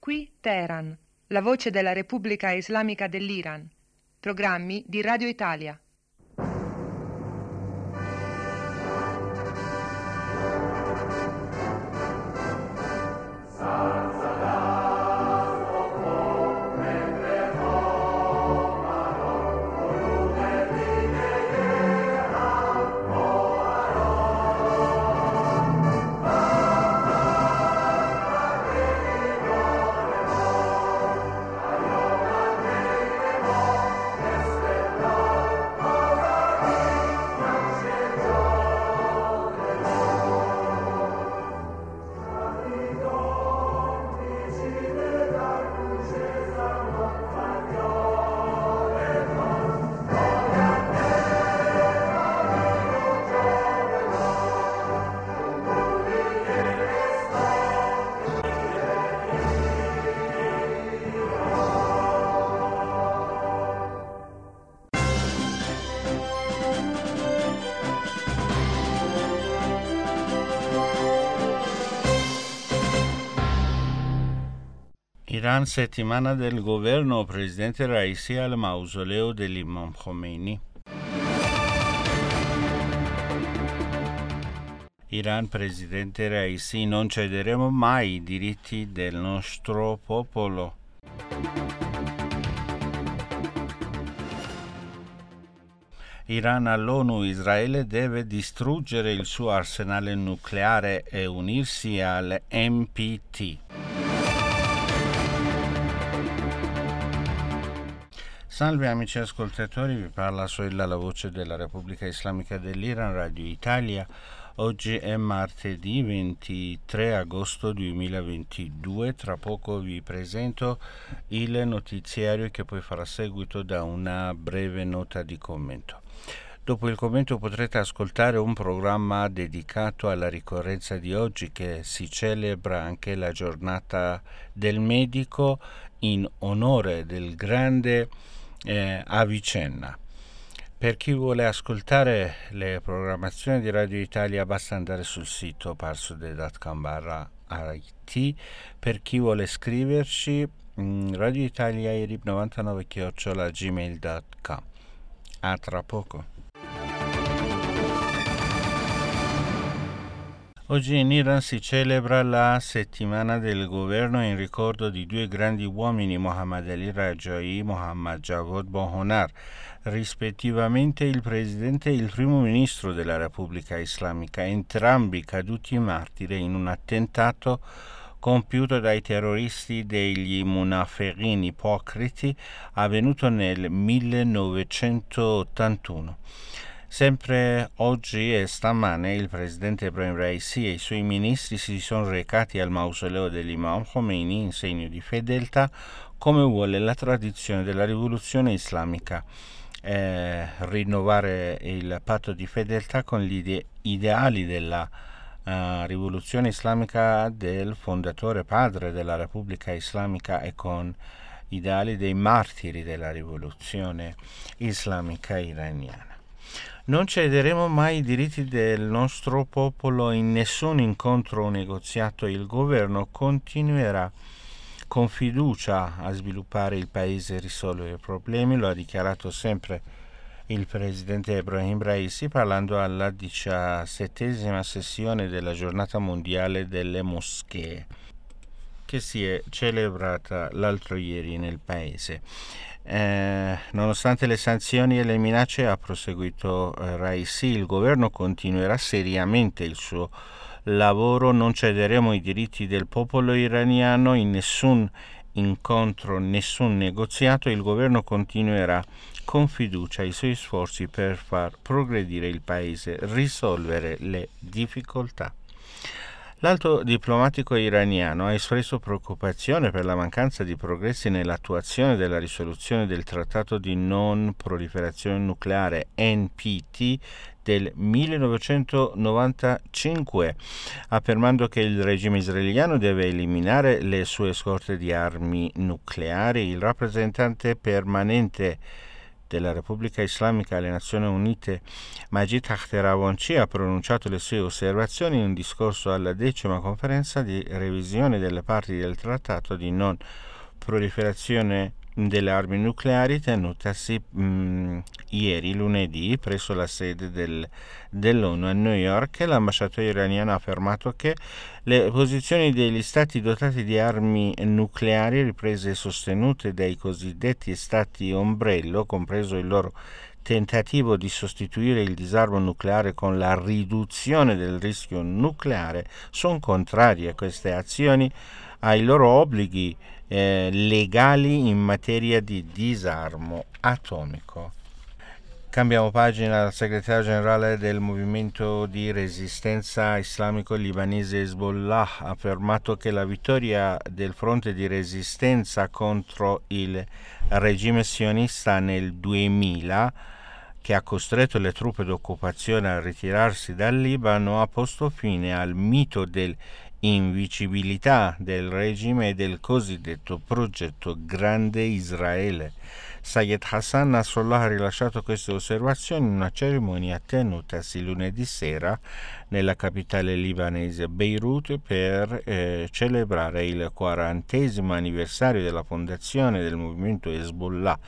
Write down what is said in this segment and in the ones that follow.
Qui Teheran, la voce della Repubblica Islamica dell'Iran. Programmi di Radio Italia. Iran, settimana del governo, presidente Raisi al mausoleo dell'Imam Khomeini. Iran, presidente Raisi, non cederemo mai i diritti del nostro popolo. Iran all'ONU, Israele deve distruggere il suo arsenale nucleare e unirsi al NPT. Salve amici ascoltatori, vi parla Soilla, la voce della Repubblica Islamica dell'Iran, Radio Italia. Oggi è martedì 23 agosto 2022, tra poco vi presento il notiziario che poi farà seguito da una breve nota di commento. Dopo il commento potrete ascoltare un programma dedicato alla ricorrenza di oggi, che si celebra anche la giornata del medico in onore del grande Avicenna. Per chi vuole ascoltare le programmazioni di Radio Italia basta andare sul sito parsude.com/it. Per chi vuole scriverci, Radio Italia irib99@gmail.com. A tra poco. Oggi in Iran si celebra la settimana del governo in ricordo di due grandi uomini, Mohammad Ali Rajai e Mohammad Javad Bahonar, rispettivamente il presidente e il primo ministro della Repubblica Islamica, entrambi caduti martiri in un attentato compiuto dai terroristi degli Munafiqin ipocriti, avvenuto nel 1981. Sempre oggi e stamane il presidente Ebrahim Raisi e i suoi ministri si sono recati al mausoleo dell'Imam Khomeini in segno di fedeltà, come vuole la tradizione della rivoluzione islamica, rinnovare il patto di fedeltà con gli ideali della rivoluzione islamica del fondatore padre della Repubblica Islamica e con ideali dei martiri della rivoluzione islamica iraniana. Non cederemo mai i diritti del nostro popolo in nessun incontro o negoziato. Il governo continuerà con fiducia a sviluppare il paese e risolvere i problemi, lo ha dichiarato sempre il presidente Ebrahim Raisi parlando alla 17ª sessione della giornata mondiale delle moschee, che si è celebrata l'altro ieri nel paese. Nonostante le sanzioni e le minacce, ha proseguito Raisi, il governo continuerà seriamente il suo lavoro, non cederemo i diritti del popolo iraniano in nessun incontro, nessun negoziato. Il governo continuerà con fiducia i suoi sforzi per far progredire il paese, risolvere le difficoltà. L'alto diplomatico iraniano ha espresso preoccupazione per la mancanza di progressi nell'attuazione della risoluzione del Trattato di non proliferazione nucleare NPT del 1995, affermando che il regime israeliano deve eliminare le sue scorte di armi nucleari. Il rappresentante permanente della Repubblica Islamica alle Nazioni Unite, Majid Khatteravanchi, ha pronunciato le sue osservazioni in un discorso alla 10ª conferenza di revisione delle parti del trattato di non proliferazione delle armi nucleari tenutasi ieri lunedì presso la sede dell'ONU a New York. L'ambasciatore iraniano ha affermato che le posizioni degli stati dotati di armi nucleari, riprese e sostenute dai cosiddetti stati ombrello, compreso il loro tentativo di sostituire il disarmo nucleare con la riduzione del rischio nucleare, sono contrarie a queste azioni, ai loro obblighi legali in materia di disarmo atomico. Cambiamo pagina. Il segretario generale del movimento di resistenza islamico libanese Hezbollah ha affermato che la vittoria del fronte di resistenza contro il regime sionista nel 2000, che ha costretto le truppe d'occupazione a ritirarsi dal Libano, ha posto fine al mito dell'invincibilità del regime e del cosiddetto progetto Grande Israele. Sayed Hassan Nasrallah ha rilasciato queste osservazioni in una cerimonia tenutasi lunedì sera nella capitale libanese Beirut per celebrare il 40° anniversario della fondazione del movimento Hezbollah.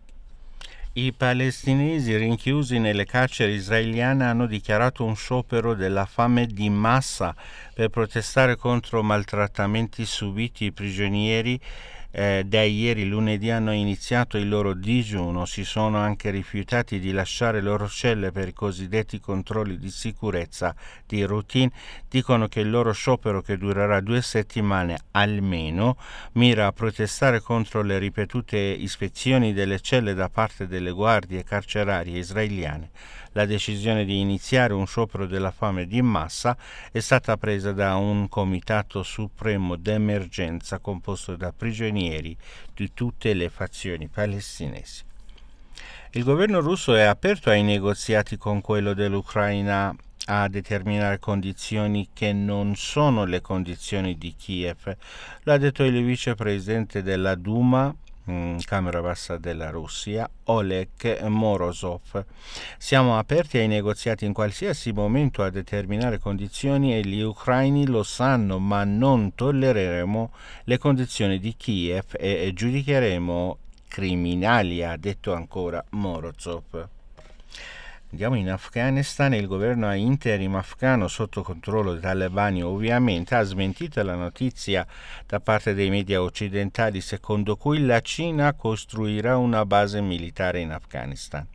I palestinesi rinchiusi nelle carceri israeliane hanno dichiarato un sciopero della fame di massa per protestare contro maltrattamenti subiti. I prigionieri da ieri lunedì hanno iniziato il loro digiuno, si sono anche rifiutati di lasciare le loro celle per i cosiddetti controlli di sicurezza di routine. Dicono che il loro sciopero, che durerà 2 settimane almeno, mira a protestare contro le ripetute ispezioni delle celle da parte delle guardie carcerarie israeliane. La decisione di iniziare un sciopero della fame di massa è stata presa da un comitato supremo d'emergenza composto da prigionieri di tutte le fazioni palestinesi. Il governo russo è aperto ai negoziati con quello dell'Ucraina a determinare condizioni che non sono le condizioni di Kiev, l'ha detto il vicepresidente della Duma, Camera Bassa della Russia, Oleg Morozov. Siamo aperti ai negoziati in qualsiasi momento a determinare condizioni e gli ucraini lo sanno, ma non tollereremo le condizioni di Kiev e giudicheremo criminali, ha detto ancora Morozov. Andiamo in Afghanistan. Il governo interim afghano, sotto controllo dei talebani ovviamente, ha smentito la notizia da parte dei media occidentali secondo cui la Cina costruirà una base militare in Afghanistan.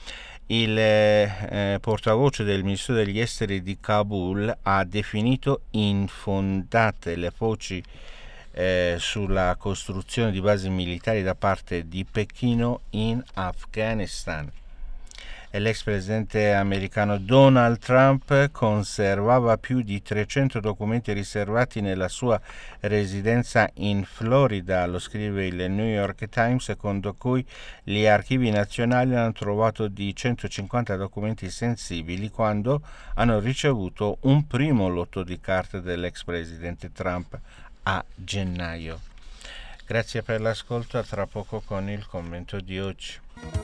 Il portavoce del Ministero degli Esteri di Kabul ha definito infondate le voci sulla costruzione di basi militari da parte di Pechino in Afghanistan. L'ex presidente americano Donald Trump conservava più di 300 documenti riservati nella sua residenza in Florida, lo scrive il New York Times, secondo cui gli archivi nazionali hanno trovato di 150 documenti sensibili quando hanno ricevuto un primo lotto di carte dell'ex presidente Trump a gennaio. Grazie per l'ascolto, a tra poco con il commento di oggi.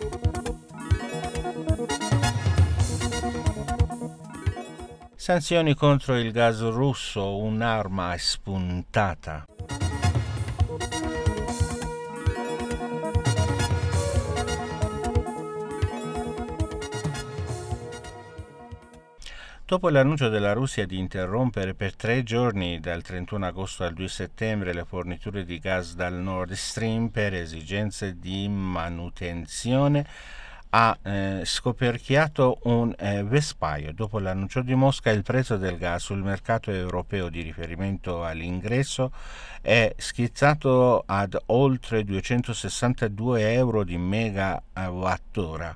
Sanzioni contro il gas russo, un'arma spuntata. Dopo l'annuncio della Russia di interrompere per 3 giorni, dal 31 agosto al 2 settembre, le forniture di gas dal Nord Stream per esigenze di manutenzione, ha scoperchiato un vespaio. Dopo l'annuncio di Mosca, il prezzo del gas sul mercato europeo di riferimento all'ingresso è schizzato ad oltre 262 euro di megawattora,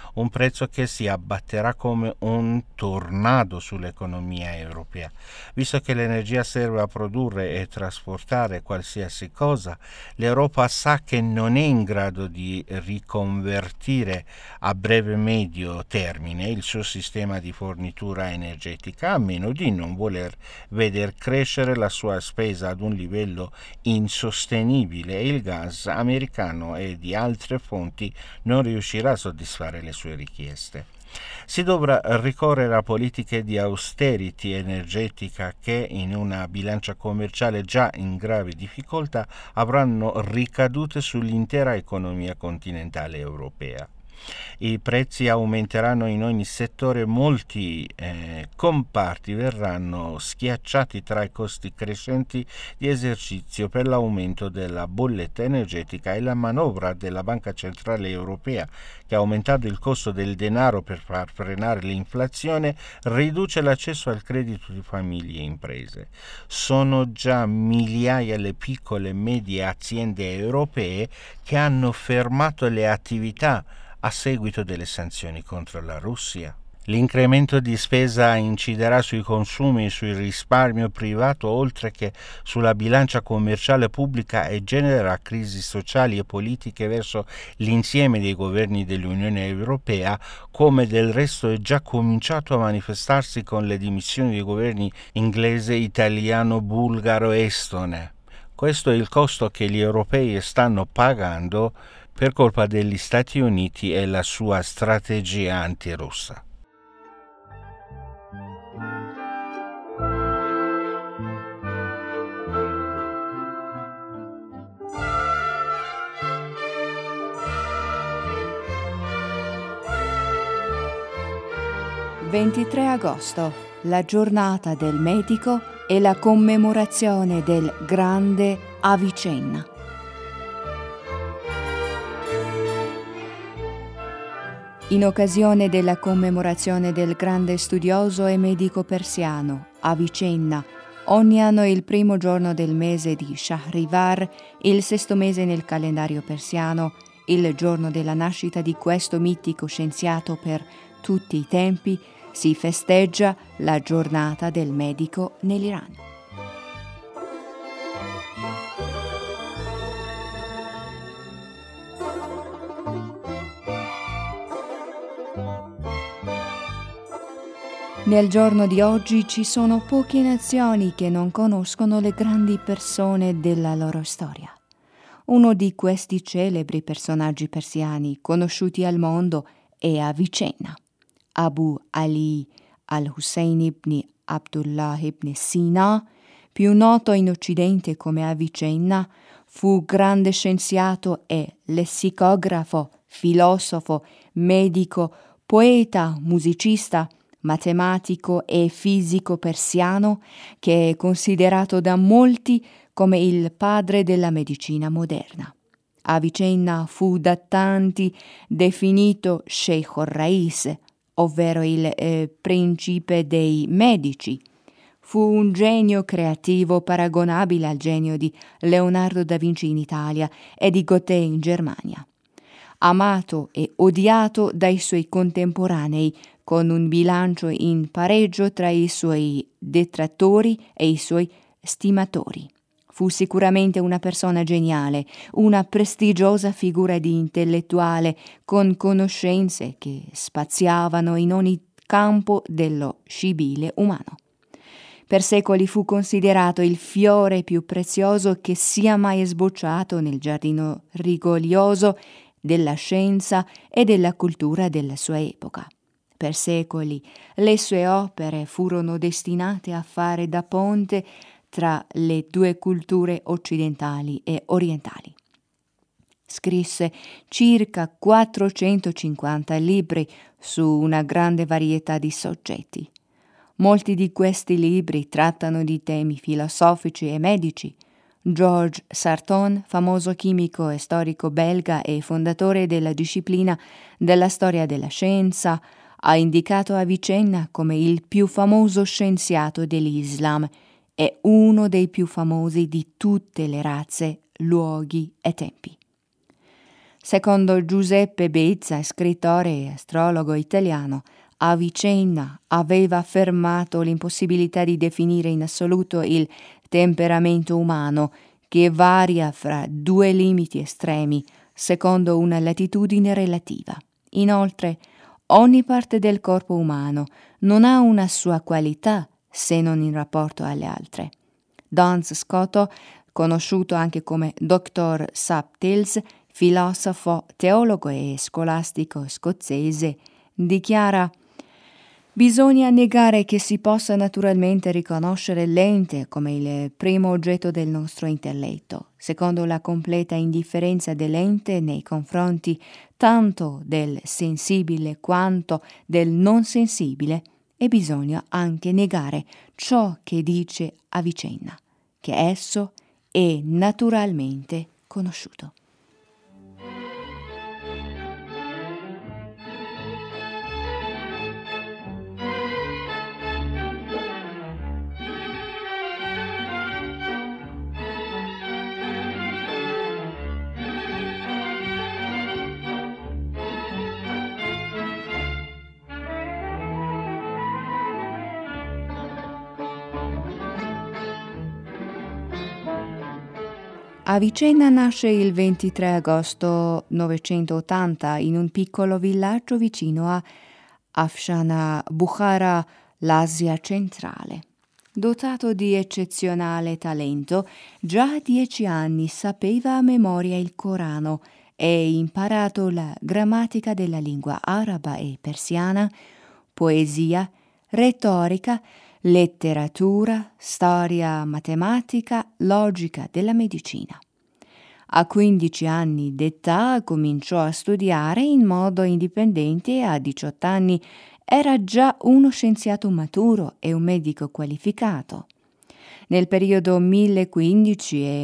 un prezzo che si abbatterà come un tornado sull'economia europea. Visto che l'energia serve a produrre e trasportare qualsiasi cosa, l'Europa sa che non è in grado di riconvertire a breve e medio termine il suo sistema di fornitura energetica, a meno di non voler veder crescere la sua spesa ad un livello insostenibile e il gas americano e di altre fonti non riuscirà a soddisfare le sue richieste. Si dovrà ricorrere a politiche di austerity energetica che, in una bilancia commerciale già in gravi difficoltà, avranno ricadute sull'intera economia continentale europea. I prezzi aumenteranno in ogni settore, molti comparti verranno schiacciati tra i costi crescenti di esercizio per l'aumento della bolletta energetica e la manovra della Banca Centrale Europea, che ha aumentato il costo del denaro per far frenare l'inflazione, riduce l'accesso al credito di famiglie e imprese. Sono già migliaia le piccole e medie aziende europee che hanno fermato le attività a seguito delle sanzioni contro la Russia. L'incremento di spesa inciderà sui consumi e sul risparmio privato, oltre che sulla bilancia commerciale pubblica, e genererà crisi sociali e politiche verso l'insieme dei governi dell'Unione Europea, come del resto è già cominciato a manifestarsi con le dimissioni dei governi inglese, italiano, bulgaro e estone. Questo è il costo che gli europei stanno pagando per colpa degli Stati Uniti e la sua strategia antirussa. «23 agosto, la giornata del medico e la commemorazione del grande Avicenna». In occasione della commemorazione del grande studioso e medico persiano Avicenna, ogni anno il primo giorno del mese di Shahrivar, il sesto mese nel calendario persiano, il giorno della nascita di questo mitico scienziato per tutti i tempi, si festeggia la giornata del medico nell'Iran. Nel giorno di oggi ci sono poche nazioni che non conoscono le grandi persone della loro storia. Uno di questi celebri personaggi persiani conosciuti al mondo è Avicenna. Abu Ali al-Hussein ibn Abdullah ibn Sina, più noto in Occidente come Avicenna, fu grande scienziato e lessicografo, filosofo, medico, poeta, musicista, matematico e fisico persiano, che è considerato da molti come il padre della medicina moderna. Avicenna fu da tanti definito Sheikh al-Rais, ovvero il principe dei medici. Fu un genio creativo paragonabile al genio di Leonardo da Vinci in Italia e di Goethe in Germania. Amato e odiato dai suoi contemporanei, con un bilancio in pareggio tra i suoi detrattori e i suoi stimatori. Fu sicuramente una persona geniale, una prestigiosa figura di intellettuale con conoscenze che spaziavano in ogni campo dello scibile umano. Per secoli fu considerato il fiore più prezioso che sia mai sbocciato nel giardino rigoglioso della scienza e della cultura della sua epoca. Per secoli le sue opere furono destinate a fare da ponte tra le due culture occidentali e orientali. Scrisse circa 450 libri su una grande varietà di soggetti. Molti di questi libri trattano di temi filosofici e medici. Georges Sarton, famoso chimico e storico belga e fondatore della disciplina della storia della scienza, ha indicato Avicenna come il più famoso scienziato dell'Islam e uno dei più famosi di tutte le razze, luoghi e tempi. Secondo Giuseppe Bezza, scrittore e astrologo italiano, Avicenna aveva affermato l'impossibilità di definire in assoluto il temperamento umano, che varia fra due limiti estremi, secondo una latitudine relativa. Inoltre, ogni parte del corpo umano non ha una sua qualità se non in rapporto alle altre. Duns Scoto, conosciuto anche come Dr. Subtils, filosofo, teologo e scolastico scozzese, dichiara: bisogna negare che si possa naturalmente riconoscere l'ente come il primo oggetto del nostro intelletto, secondo la completa indifferenza dell'ente nei confronti tanto del sensibile quanto del non sensibile, e bisogna anche negare ciò che dice Avicenna, che esso è naturalmente conosciuto. Avicenna nasce il 23 agosto 980 in un piccolo villaggio vicino a Afshana, Bukhara, l'Asia centrale. Dotato di eccezionale talento, già a 10 anni sapeva a memoria il Corano e imparato la grammatica della lingua araba e persiana, poesia, retorica, letteratura, storia, matematica, logica della medicina. A 15 anni d'età cominciò a studiare in modo indipendente e a 18 anni era già uno scienziato maturo e un medico qualificato. Nel periodo 1015 e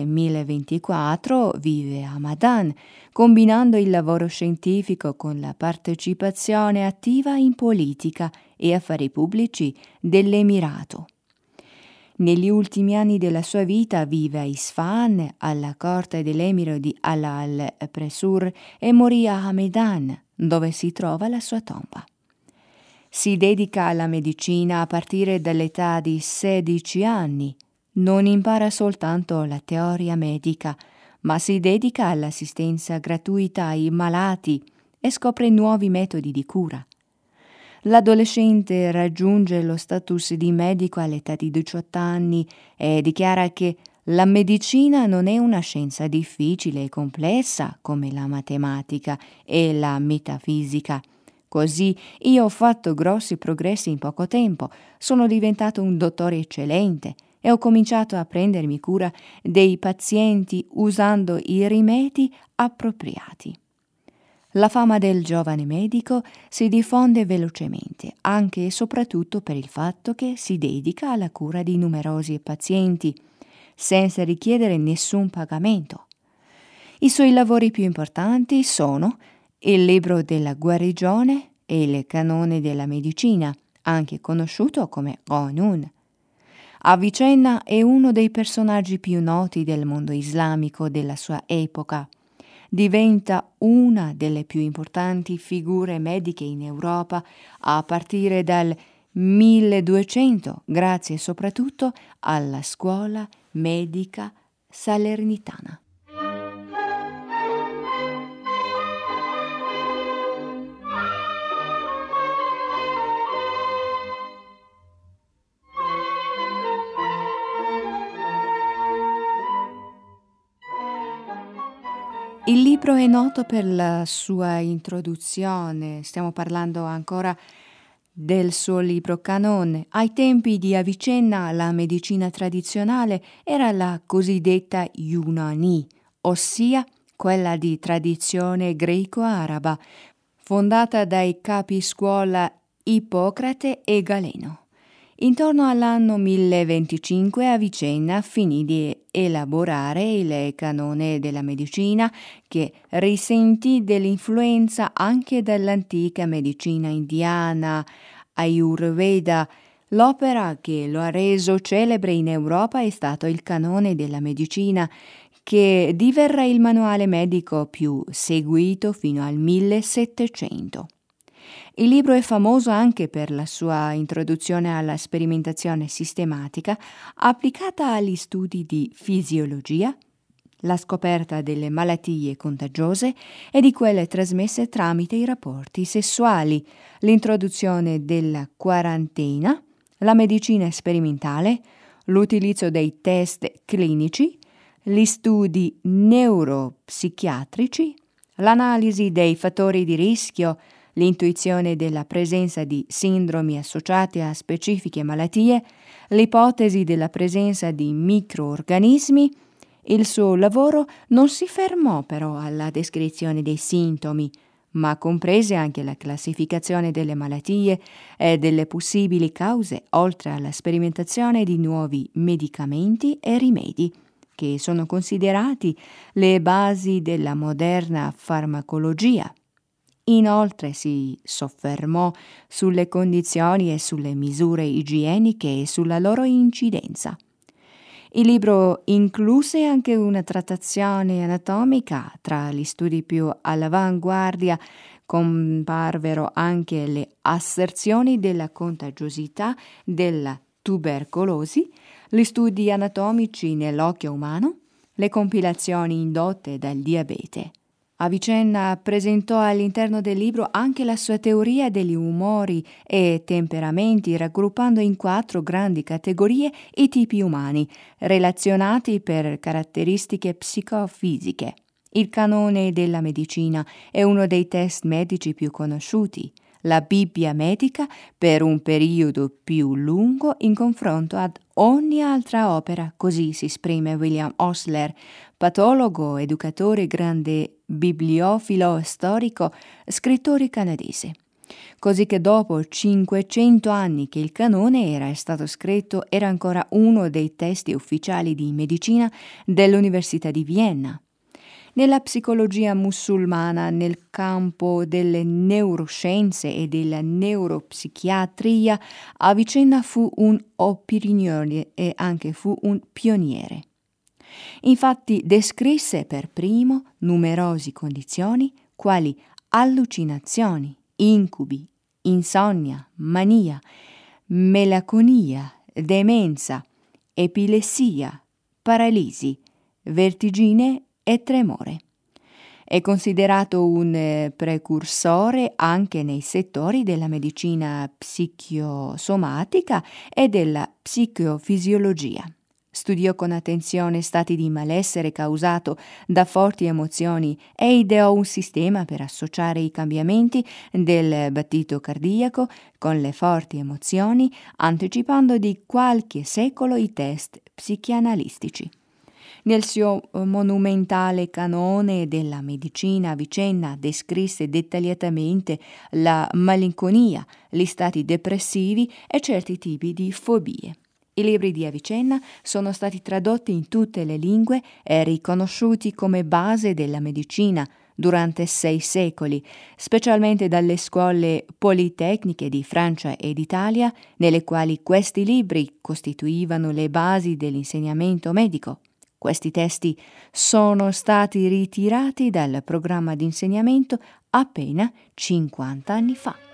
1024 vive a Madan, combinando il lavoro scientifico con la partecipazione attiva in politica e affari pubblici dell'Emirato. Negli ultimi anni della sua vita vive a Isfahan, alla corte dell'emiro di Al-Presur, e morì a Hamedan, dove si trova la sua tomba. Si dedica alla medicina a partire dall'età di 16 anni. Non impara soltanto la teoria medica, ma si dedica all'assistenza gratuita ai malati e scopre nuovi metodi di cura. L'adolescente raggiunge lo status di medico all'età di 18 anni e dichiara che la medicina non è una scienza difficile e complessa come la matematica e la metafisica. Così io ho fatto grossi progressi in poco tempo, sono diventato un dottore eccellente e ho cominciato a prendermi cura dei pazienti usando i rimedi appropriati. La fama del giovane medico si diffonde velocemente, anche e soprattutto per il fatto che si dedica alla cura di numerosi pazienti, senza richiedere nessun pagamento. I suoi lavori più importanti sono il libro della guarigione e il canone della medicina, anche conosciuto come Qanun. Avicenna è uno dei personaggi più noti del mondo islamico della sua epoca. Diventa una delle più importanti figure mediche in Europa a partire dal 1200, grazie soprattutto alla scuola medica salernitana. Il libro è noto per la sua introduzione, stiamo parlando ancora del suo libro Canone. Ai tempi di Avicenna la medicina tradizionale era la cosiddetta Yunani, ossia quella di tradizione greco-araba, fondata dai capi scuola Ippocrate e Galeno. Intorno all'anno 1025 Avicenna finì di elaborare il canone della medicina, che risentì dell'influenza anche dell'antica medicina indiana, Ayurveda. L'opera che lo ha reso celebre in Europa è stato il canone della medicina, che diverrà il manuale medico più seguito fino al 1700. Il libro è famoso anche per la sua introduzione alla sperimentazione sistematica applicata agli studi di fisiologia, la scoperta delle malattie contagiose e di quelle trasmesse tramite i rapporti sessuali, l'introduzione della quarantena, la medicina sperimentale, l'utilizzo dei test clinici, gli studi neuropsichiatrici, l'analisi dei fattori di rischio, l'intuizione della presenza di sindromi associate a specifiche malattie, l'ipotesi della presenza di microorganismi. Il suo lavoro non si fermò però alla descrizione dei sintomi, ma comprese anche la classificazione delle malattie e delle possibili cause, oltre alla sperimentazione di nuovi medicamenti e rimedi, che sono considerati le basi della moderna farmacologia. Inoltre si soffermò sulle condizioni e sulle misure igieniche e sulla loro incidenza. Il libro incluse anche una trattazione anatomica. Tra gli studi più all'avanguardia comparvero anche le asserzioni della contagiosità della tubercolosi, gli studi anatomici nell'occhio umano, le compilazioni indotte dal diabete. Avicenna presentò all'interno del libro anche la sua teoria degli umori e temperamenti, raggruppando in 4 grandi categorie i tipi umani, relazionati per caratteristiche psicofisiche. Il canone della medicina è uno dei test medici più conosciuti, la Bibbia medica per un periodo più lungo in confronto ad ogni altra opera, così si esprime William Osler, patologo, educatore, grande bibliofilo storico, scrittore canadese. Così che dopo 500 anni che il canone era stato scritto, era ancora uno dei testi ufficiali di medicina dell'Università di Vienna. Nella psicologia musulmana, nel campo delle neuroscienze e della neuropsichiatria, Avicenna fu un opinione e anche fu un pioniere. Infatti descrisse per primo numerose condizioni quali allucinazioni, incubi, insonnia, mania, melanconia, demenza, epilessia, paralisi, vertigine e tremore. È considerato un precursore anche nei settori della medicina psicosomatica e della psicofisiologia. Studiò con attenzione stati di malessere causato da forti emozioni e ideò un sistema per associare i cambiamenti del battito cardiaco con le forti emozioni, anticipando di qualche secolo i test psichianalistici. Nel suo monumentale canone della medicina, Avicenna descrisse dettagliatamente la malinconia, gli stati depressivi e certi tipi di fobie. I libri di Avicenna sono stati tradotti in tutte le lingue e riconosciuti come base della medicina durante 6 secoli, specialmente dalle scuole politecniche di Francia e d'Italia, nelle quali questi libri costituivano le basi dell'insegnamento medico. Questi testi sono stati ritirati dal programma di insegnamento appena 50 anni fa.